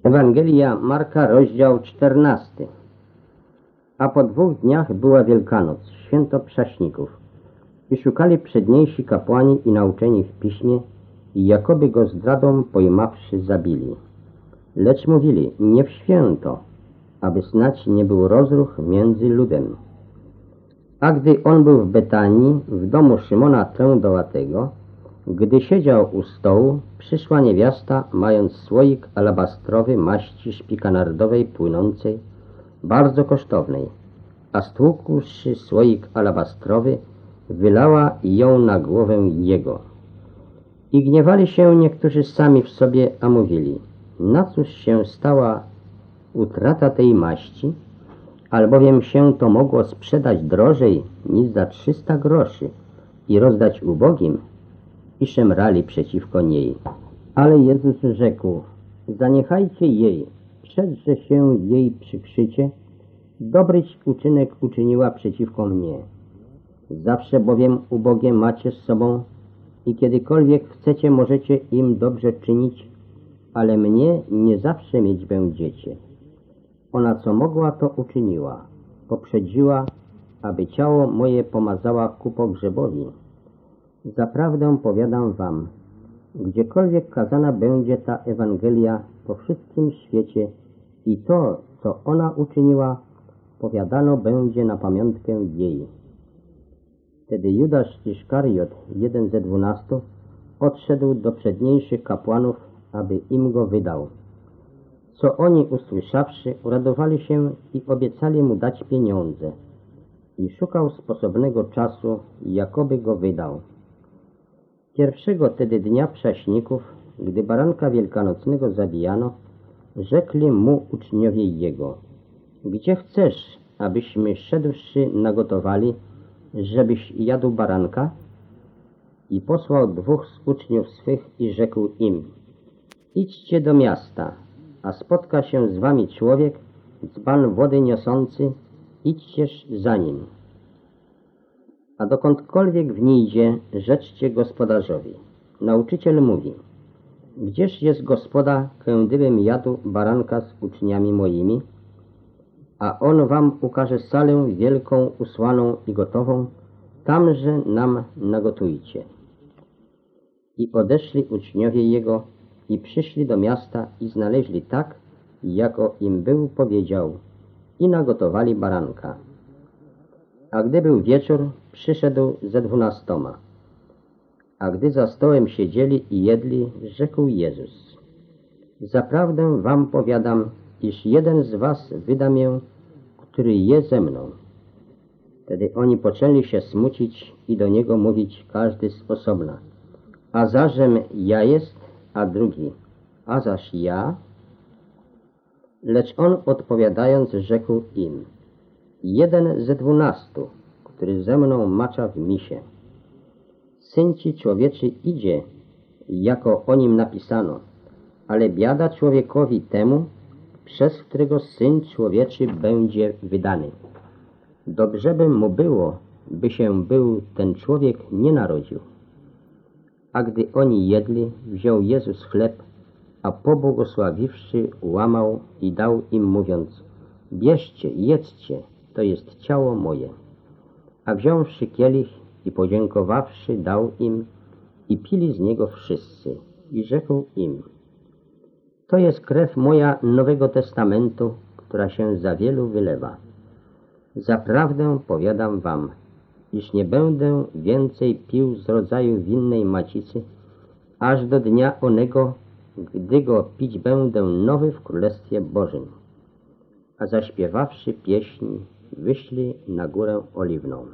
Ewangelia Marka, rozdział 14. A po 2 dniach była Wielkanoc, święto Prześników. I szukali przedniejsi kapłani i nauczeni w piśmie, i jakoby go zdradą pojmawszy zabili. Lecz mówili, nie w święto, aby snać nie był rozruch między ludem. A gdy on był w Betanii, w domu Szymona Trędowatego, gdy siedział u stołu, przyszła niewiasta, mając słoik alabastrowy maści szpikanardowej płynącej, bardzo kosztownej, a stłukłszy słoik alabastrowy, wylała ją na głowę jego. I gniewali się niektórzy sami w sobie, a mówili, na cóż się stała utrata tej maści, albowiem się to mogło sprzedać drożej niż za 300 groszy i rozdać ubogim, i szemrali przeciwko niej. Ale Jezus rzekł, zaniechajcie jej, przedże się jej przykrzycie, dobryć uczynek uczyniła przeciwko mnie. Zawsze bowiem ubogie macie z sobą i kiedykolwiek chcecie, możecie im dobrze czynić, ale mnie nie zawsze mieć będziecie. Ona co mogła, to uczyniła, poprzedziła, aby ciało moje pomazała ku pogrzebowi. Zaprawdę powiadam wam, gdziekolwiek kazana będzie ta Ewangelia po wszystkim świecie i to, co ona uczyniła, powiadano będzie na pamiątkę jej. Wtedy Judasz Iskariot, jeden ze 12, odszedł do przedniejszych kapłanów, aby im go wydał. Co oni usłyszawszy, uradowali się i obiecali mu dać pieniądze. I szukał sposobnego czasu, jakoby go wydał. Pierwszego tedy dnia Prześników, gdy baranka wielkanocnego zabijano, rzekli mu uczniowie jego, gdzie chcesz, abyśmy szedłszy nagotowali, żebyś jadł baranka? I posłał 2 z uczniów swych i rzekł im, idźcie do miasta, a spotka się z wami człowiek, dzban wody niosący, idźcież za nim. A dokądkolwiek wnijdzie, rzeczcie gospodarzowi. Nauczyciel mówi, gdzież jest gospoda, kędybym jadł baranka z uczniami moimi? A on wam ukaże salę wielką, usłaną i gotową, tamże nam nagotujcie. I odeszli uczniowie jego i przyszli do miasta i znaleźli tak, jako im był powiedział, i nagotowali baranka. A gdy był wieczór, przyszedł ze 12. A gdy za stołem siedzieli i jedli, rzekł Jezus, zaprawdę wam powiadam, iż jeden z was wyda mię, który je ze mną. Wtedy oni poczęli się smucić i do niego mówić każdy z osobna. A zażem ja jest, a drugi, a zaś ja? Lecz on odpowiadając rzekł im, jeden ze 12, który ze mną macza w misie. Syn ci człowieczy idzie, jako o nim napisano, ale biada człowiekowi temu, przez którego Syn człowieczy będzie wydany. Dobrze by mu było, by się był ten człowiek nie narodził. A gdy oni jedli, wziął Jezus chleb, a pobłogosławiwszy, łamał i dał im, mówiąc, bierzcie, jedzcie, to jest ciało moje. A wziąwszy kielich i podziękowawszy, dał im i pili z niego wszyscy. I rzekł im, to jest krew moja Nowego Testamentu, która się za wielu wylewa. Zaprawdę powiadam wam, iż nie będę więcej pił z rodzaju winnej macicy, aż do dnia onego, gdy go pić będę nowy w Królestwie Bożym. A zaśpiewawszy pieśń, wyszli na Górę Oliwną.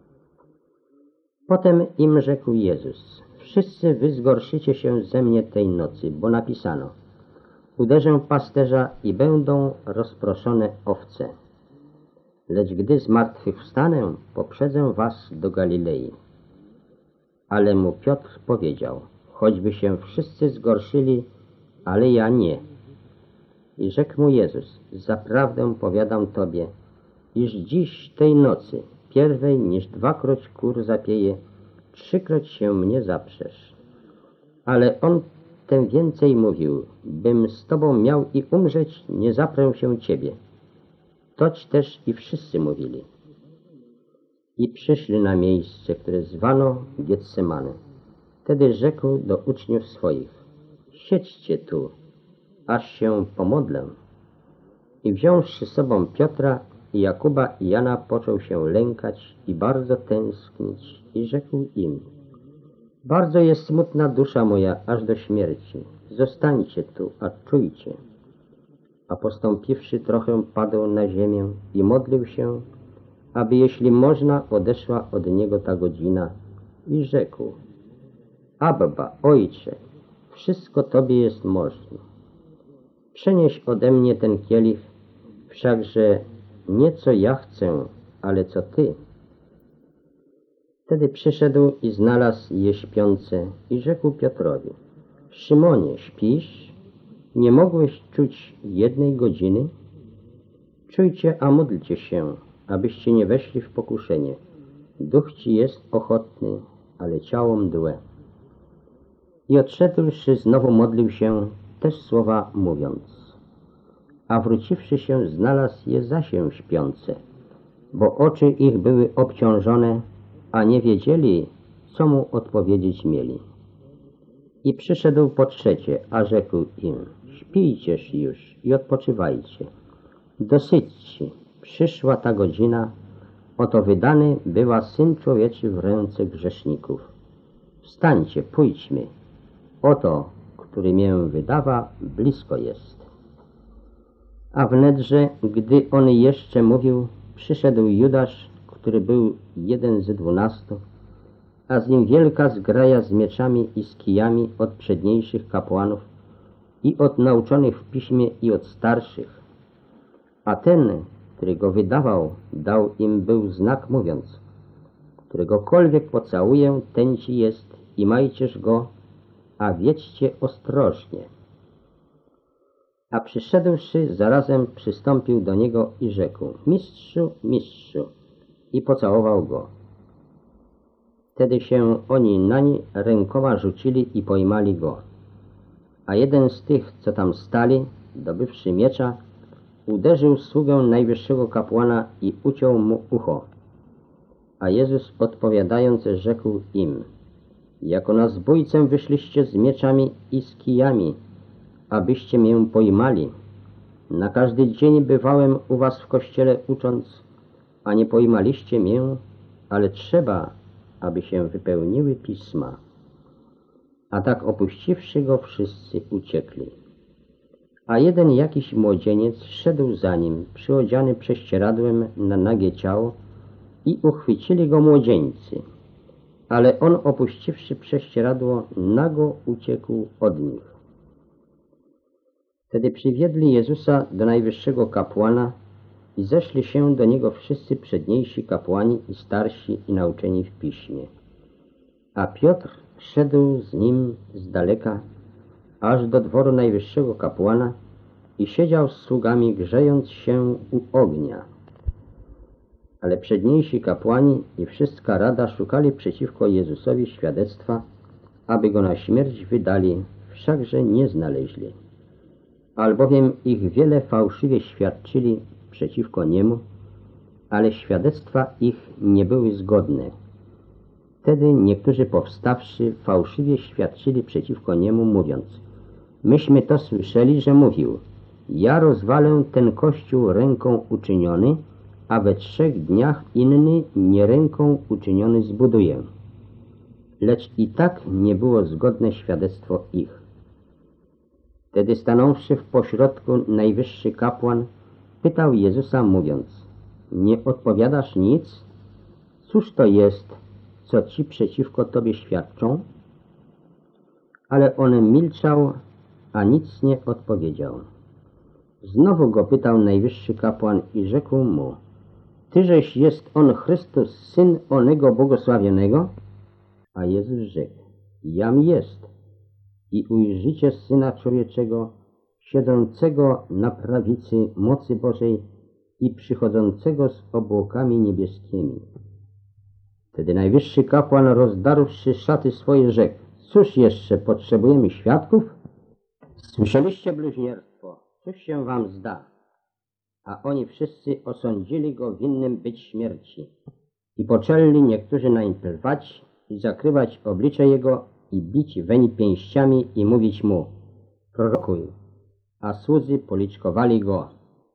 Potem im rzekł Jezus, wszyscy wy zgorszycie się ze mnie tej nocy, bo napisano, uderzę pasterza i będą rozproszone owce. Lecz gdy zmartwychwstanę, poprzedzę was do Galilei. Ale mu Piotr powiedział, choćby się wszyscy zgorszyli, ale ja nie. I rzekł mu Jezus, zaprawdę powiadam tobie, iż dziś tej nocy, pierwej niż 2-kroć kur zapieje, 3-kroć się mnie zaprzesz. Ale on Tym więcej mówił, bym z tobą miał i umrzeć, nie zaprę się ciebie. Toć też i wszyscy mówili. I przyszli na miejsce, które zwano Getsemane. Wtedy rzekł do uczniów swoich: siedźcie tu, aż się pomodlę. I wziąwszy z sobą Piotra i Jakuba i Jana, począł się lękać i bardzo tęsknić i rzekł im: bardzo jest smutna dusza moja aż do śmierci. Zostańcie tu, a czujcie. A postąpiwszy trochę, padł na ziemię i modlił się, aby jeśli można, odeszła od niego ta godzina, i rzekł: Abba, Ojcze, wszystko Tobie jest możne. Przenieś ode mnie ten kielich, wszakże nie co ja chcę, ale co Ty. Wtedy przyszedł i znalazł je śpiące i rzekł Piotrowi: Szymonie, śpisz? Nie mogłeś czuć 1 godziny? Czujcie, a módlcie się, abyście nie weszli w pokuszenie. Duch ci jest ochotny, ale ciało mdłe. I odszedłszy, znowu modlił się, też słowa mówiąc. A wróciwszy się, znalazł je zasię śpiące, bo oczy ich były obciążone, a nie wiedzieli, co mu odpowiedzieć mieli. I przyszedł po trzecie, a rzekł im: śpijcież już i odpoczywajcie. Dosyćcie, przyszła ta godzina, oto wydany była Syn Człowieczy w ręce grzeszników. Wstańcie, pójdźmy, oto, który mię wydawa, blisko jest. A wnetże, gdy on jeszcze mówił, przyszedł Judasz, który był 1 z 12, a z nim wielka zgraja z mieczami i z kijami od przedniejszych kapłanów i od nauczonych w piśmie i od starszych. A ten, który go wydawał, dał im był znak, mówiąc: któregokolwiek pocałuję, ten ci jest i majcież go, a wiedźcie ostrożnie. A przyszedłszy, zarazem przystąpił do niego i rzekł: Mistrzu, mistrzu, i pocałował go. Wtedy się oni nań rękoma rzucili i pojmali go. A jeden z tych, co tam stali, dobywszy miecza, uderzył sługę najwyższego kapłana i uciął mu ucho. A Jezus odpowiadając rzekł im: jako na zbójcę wyszliście z mieczami i z kijami, abyście mię pojmali. Na każdy dzień bywałem u was w kościele ucząc, a nie pojmaliście mię, ale trzeba, aby się wypełniły pisma. A tak opuściwszy go, wszyscy uciekli. A jeden jakiś młodzieniec szedł za nim, przyodziany prześcieradłem na nagie ciało, i uchwycili go młodzieńcy. Ale on, opuściwszy prześcieradło, nago uciekł od nich. Wtedy przywiedli Jezusa do najwyższego kapłana i zeszli się do niego wszyscy przedniejsi kapłani i starsi i nauczeni w piśmie. A Piotr szedł z nim z daleka, aż do dworu najwyższego kapłana i siedział z sługami, grzejąc się u ognia. Ale przedniejsi kapłani i wszystka rada szukali przeciwko Jezusowi świadectwa, aby go na śmierć wydali, wszakże nie znaleźli. Albowiem ich wiele fałszywie świadczyli przeciwko niemu, ale świadectwa ich nie były zgodne. Wtedy niektórzy powstawszy fałszywie świadczyli przeciwko niemu, mówiąc: myśmy to słyszeli, że mówił: ja rozwalę ten kościół ręką uczyniony, a we 3 dniach inny nie ręką uczyniony zbuduję. Lecz i tak nie było zgodne świadectwo ich. Wtedy stanąwszy w pośrodku najwyższy kapłan, pytał Jezusa, mówiąc: nie odpowiadasz nic? Cóż to jest, co ci przeciwko tobie świadczą? Ale on milczał, a nic nie odpowiedział. Znowu go pytał najwyższy kapłan i rzekł mu: tyżeś jest on Chrystus, Syn onego błogosławionego? A Jezus rzekł: jam jest. I ujrzycie Syna Człowieczego, siedzącego na prawicy mocy Bożej i przychodzącego z obłokami niebieskimi. Wtedy najwyższy kapłan, rozdarłszy szaty swoje, rzekł: cóż jeszcze, potrzebujemy świadków? Słyszeliście bluźnierstwo, cóż się wam zda? A oni wszyscy osądzili go winnym być śmierci. I poczęli niektórzy nań plwać i zakrywać oblicze jego i bić weń pięściami i mówić mu: prorokuj, a słudzy policzkowali go.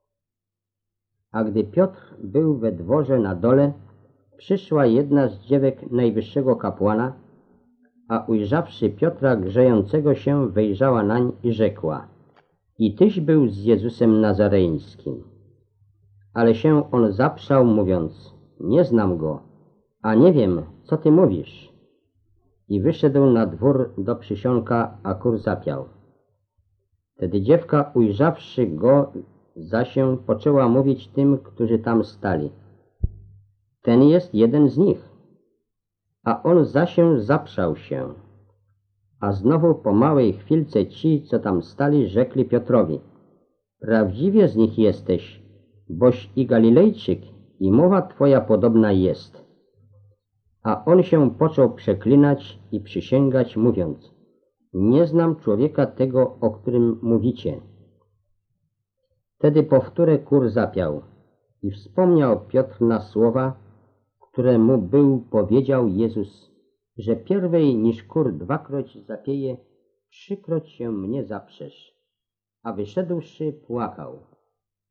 A gdy Piotr był we dworze na dole, przyszła jedna z dziewek najwyższego kapłana, a ujrzawszy Piotra grzejącego się, wejrzała nań i rzekła: i tyś był z Jezusem Nazareńskim. Ale się on zaprzał, mówiąc: nie znam go, a nie wiem, co ty mówisz. I wyszedł na dwór do przysionka, a kur zapiał. Wtedy dziewka, ujrzawszy go, zasię poczęła mówić tym, którzy tam stali: ten jest jeden z nich. A on zasię zaprzał się. A znowu po małej chwilce ci, co tam stali, rzekli Piotrowi: prawdziwie z nich jesteś, boś i Galilejczyk, i mowa twoja podobna jest. A on się począł przeklinać i przysięgać, mówiąc: nie znam człowieka tego, o którym mówicie. Wtedy powtórę kur zapiał i wspomniał Piotr na słowa, które mu był powiedział Jezus, że pierwej niż kur dwakroć zapieje, trzykroć się mnie zaprzesz. A wyszedłszy, płakał.